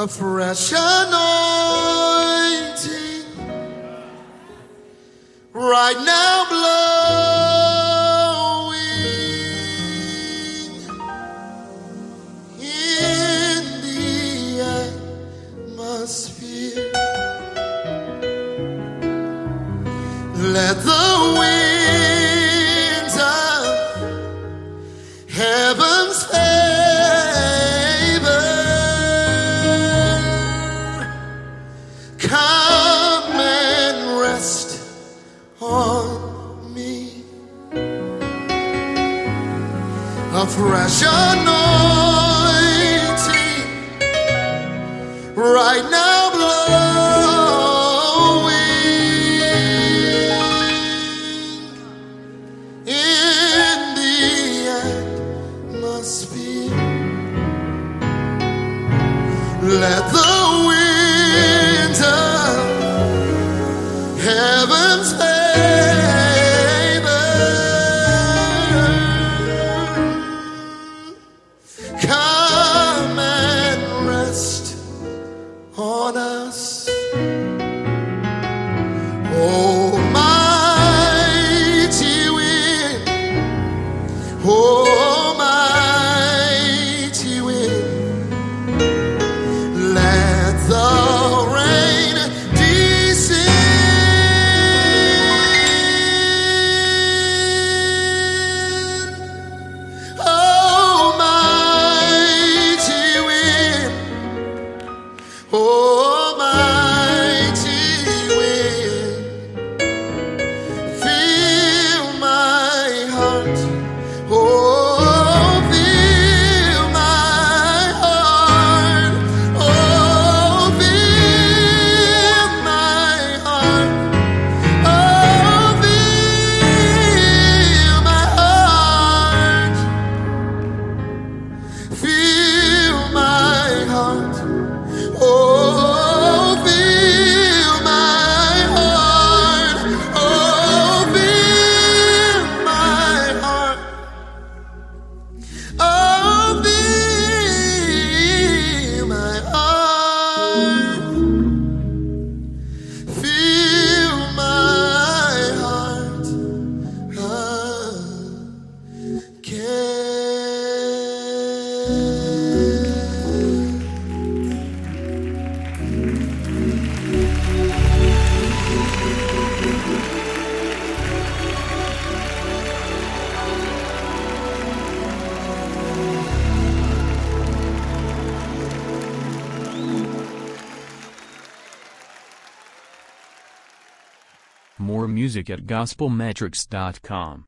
a fresh anointing right now blowing in the atmosphere. Let the winds of heaven's favor come and rest on me. A fresh anointing right now blowing in the atmosphere. Let the winds of heaven's favor come and rest on us. Oh, mighty wind, oh, mighty wind, let the rain descend. Oh, mighty wind, oh, mighty wind, fill my heart. Oh, fill my heart. Oh, fill my heart. Oh, fill my heart. Fill my heart. Oh, fill my heart. Oh, fill my heart. Oh, fill my heart. Fill my heart More music at gospelmetrics.com.